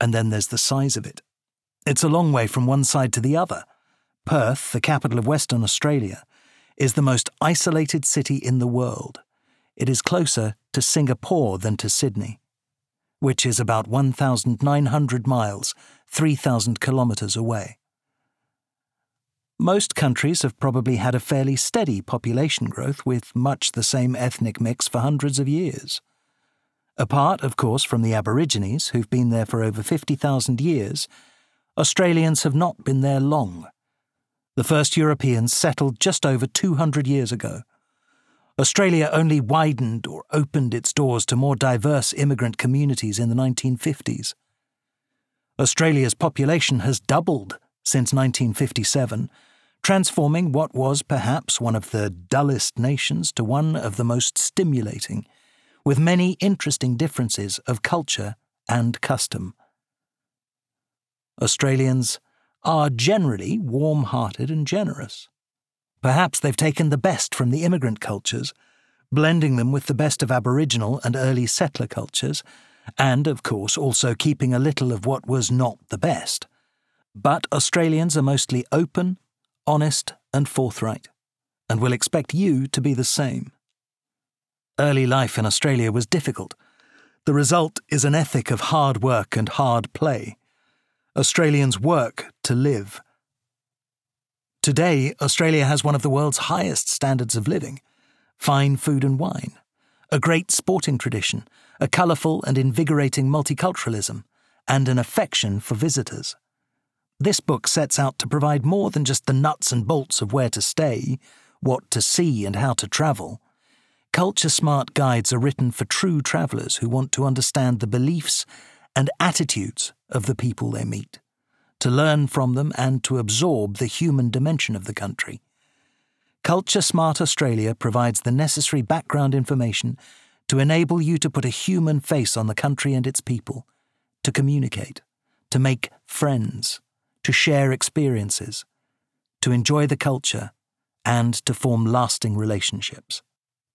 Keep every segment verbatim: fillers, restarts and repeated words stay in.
And then there's the size of it. It's a long way from one side to the other. Perth, the capital of Western Australia, is the most isolated city in the world. It is closer to Singapore than to Sydney, which is about one thousand nine hundred miles, three thousand kilometres away. Most countries have probably had a fairly steady population growth with much the same ethnic mix for hundreds of years. Apart, of course, from the Aborigines, who've been there for over fifty thousand years, Australians have not been there long. The first Europeans settled just over two hundred years ago. Australia only widened or opened its doors to more diverse immigrant communities in the nineteen fifties. Australia's population has doubled since nineteen fifty-seven, transforming what was perhaps one of the dullest nations to one of the most stimulating, with many interesting differences of culture and custom. Australians are generally warm-hearted and generous. Perhaps they've taken the best from the immigrant cultures, blending them with the best of Aboriginal and early settler cultures, and, of course, also keeping a little of what was not the best. But Australians are mostly open, honest, and forthright, and will expect you to be the same. Early life in Australia was difficult. The result is an ethic of hard work and hard play. Australians work to live. Today, Australia has one of the world's highest standards of living, fine food and wine, a great sporting tradition, a colourful and invigorating multiculturalism, and an affection for visitors. This book sets out to provide more than just the nuts and bolts of where to stay, what to see and how to travel. Culture-smart guides are written for true travellers who want to understand the beliefs and attitudes of the people they meet, to learn from them and to absorb the human dimension of the country. Culture Smart Australia provides the necessary background information to enable you to put a human face on the country and its people, to communicate, to make friends, to share experiences, to enjoy the culture, and to form lasting relationships.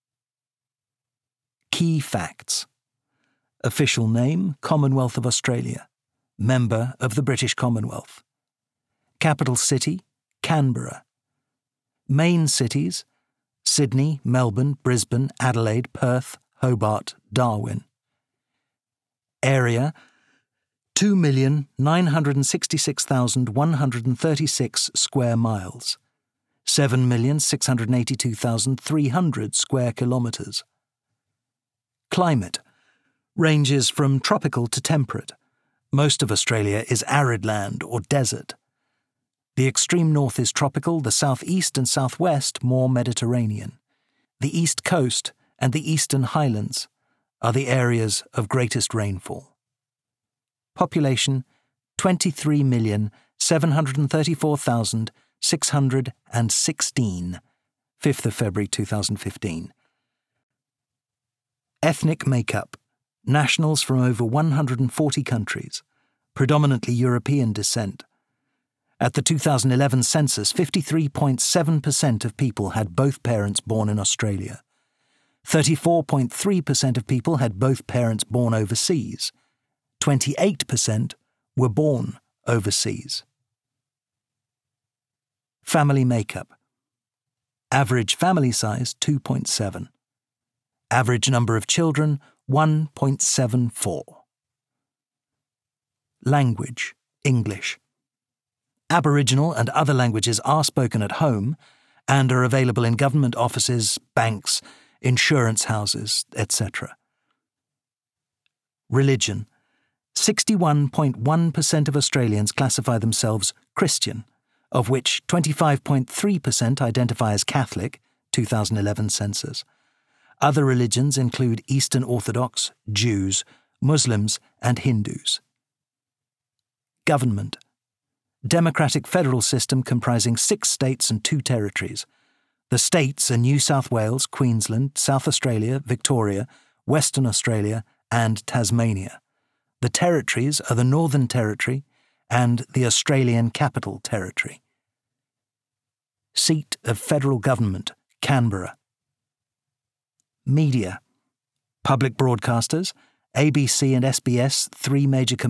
Key facts. Official name, Commonwealth of Australia. Member of the British Commonwealth. Capital city, Canberra. Main cities, Sydney, Melbourne, Brisbane, Adelaide, Perth, Hobart, Darwin. Area, two million nine hundred sixty-six thousand one hundred thirty-six square miles, seven million six hundred eighty-two thousand three hundred square kilometres. Climate ranges from tropical to temperate. Most of Australia is arid land or desert. The extreme north is tropical, the southeast and southwest more Mediterranean. The east coast and the eastern highlands are the areas of greatest rainfall. Population twenty-three million seven hundred thirty-four thousand six hundred sixteen, fifth of February two thousand fifteen. Ethnic makeup. Nationals from over one hundred forty countries, predominantly European descent. At the two thousand eleven census, fifty-three point seven percent of people had both parents born in Australia. thirty-four point three percent of people had both parents born overseas. twenty-eight percent were born overseas. Family makeup. Average family size, two point seven. Average number of children, one point seven four. Language, English. Aboriginal and other languages are spoken at home and are available in government offices, banks, insurance houses, et cetera. Religion. sixty-one point one percent of Australians classify themselves Christian, of which twenty-five point three percent identify as Catholic, two thousand eleven census. Other religions include Eastern Orthodox, Jews, Muslims, and Hindus. Government. Democratic federal system comprising six states and two territories. The states are New South Wales, Queensland, South Australia, Victoria, Western Australia, and Tasmania. The territories are the Northern Territory and the Australian Capital Territory. Seat of federal government, Canberra. Media. Public broadcasters, A B C and S B S, three major